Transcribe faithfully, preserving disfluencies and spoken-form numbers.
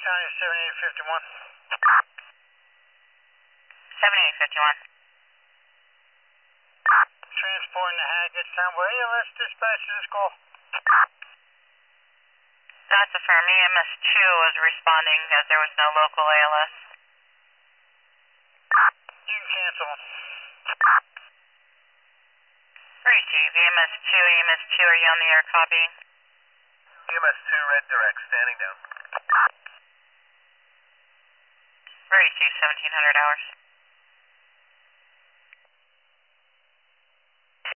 County seventy-eight fifty-one. seventy-eight fifty-one. Transporting the Haggard Soundboy. A L S dispatch to this call. That's affirm. E M S two was responding as there was no local A L S. You can cancel. Receive. E M S two, E M S two, are you on the air copying? E M S two, red direct, standing down. Receive, seventeen hundred hours.